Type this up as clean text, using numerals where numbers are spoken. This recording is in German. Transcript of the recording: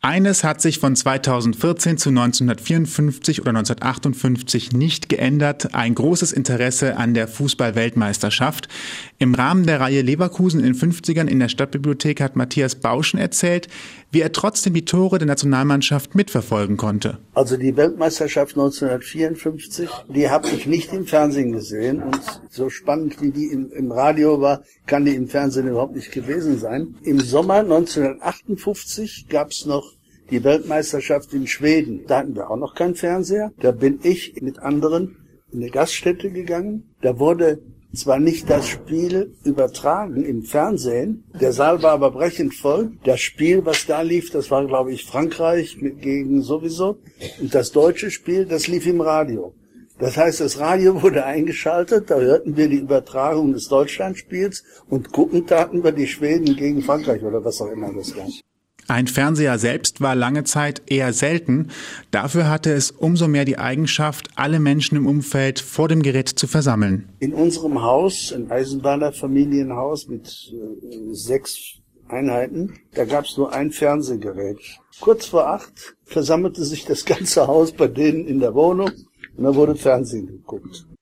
Eines hat sich von 2014 zu 1954 oder 1958 nicht geändert: ein großes Interesse an der Fußball-Weltmeisterschaft. Im Rahmen der Reihe Leverkusen in den 50ern in der Stadtbibliothek hat Matthias Bauschen erzählt, wie er trotzdem die Tore der Nationalmannschaft mitverfolgen konnte. Also die Weltmeisterschaft 1954, die habe ich nicht im Fernsehen gesehen. Und so spannend wie die im Radio war, kann die im Fernsehen überhaupt nicht gewesen sein. Im Sommer 1958 gab es noch die Weltmeisterschaft in Schweden. Da hatten wir auch noch keinen Fernseher. Da bin ich mit anderen in eine Gaststätte gegangen. Da wurde zwar nicht das Spiel übertragen im Fernsehen, der Saal war aber brechend voll. Das Spiel, was da lief, das war, glaube ich, Frankreich gegen sowieso. Und das deutsche Spiel, das lief im Radio. Das heißt, das Radio wurde eingeschaltet, da hörten wir die Übertragung des Deutschlandspiels und gucken taten wir die Schweden gegen Frankreich oder was auch immer das war. Ein Fernseher selbst war lange Zeit eher selten. Dafür hatte es umso mehr die Eigenschaft, alle Menschen im Umfeld vor dem Gerät zu versammeln. In unserem Haus, ein Eisenbahnerfamilienhaus mit 6 Einheiten, da gab es nur ein Fernsehgerät. Kurz vor 8 versammelte sich das ganze Haus bei denen in der Wohnung und da wurde Fernsehen geguckt.